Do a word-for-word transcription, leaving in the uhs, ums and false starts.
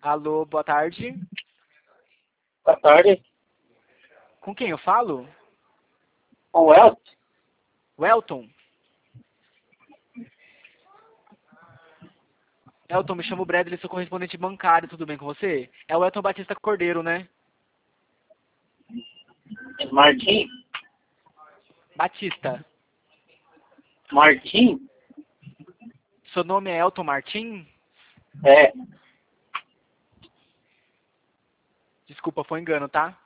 Alô, boa tarde. Boa tarde. Com quem eu falo? Com o Elton? Welton. Elton, me chamo Bradley, sou correspondente bancário, tudo bem com você? É o Elton Batista Cordeiro, né? Martim? Batista. Martim? Seu nome é Elton Martim? É. Desculpa, foi engano, tá?